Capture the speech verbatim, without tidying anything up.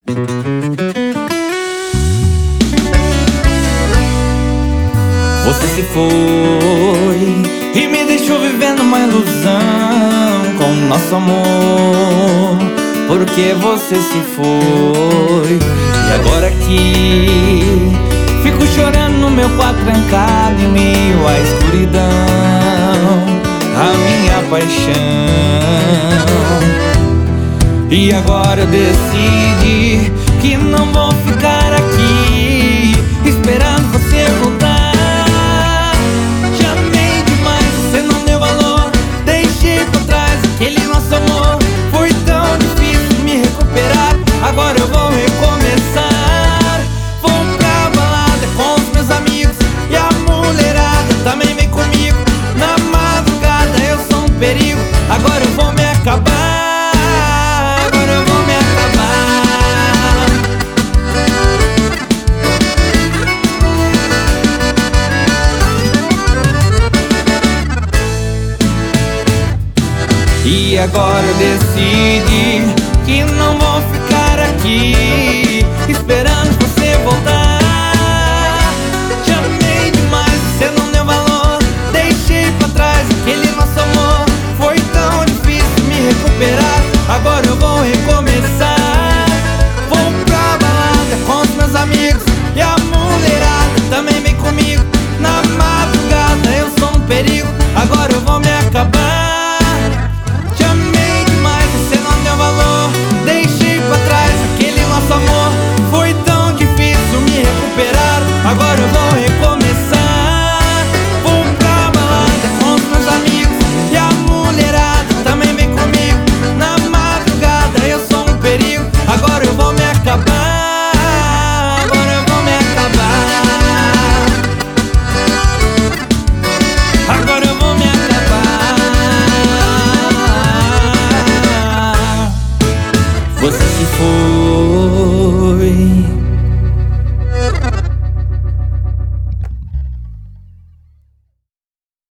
Você se foi e me deixou vivendo uma ilusão com o nosso amor. Porque você se foi e agora aqui fico chorando no meu quarto trancado em meio à escuridão, a minha paixão. E agora eu decidi que não vou ficar aqui esperando você voltar. Te amei demais, você não deu valor, deixei pra trás aquele nosso amor. Foi tão difícil me recuperar, agora eu vou recomeçar. Vou pra balada com os meus amigos e a mulherada também vem comigo. Na madrugada eu sou um perigo, agora eu vou me acabar. E agora eu decidi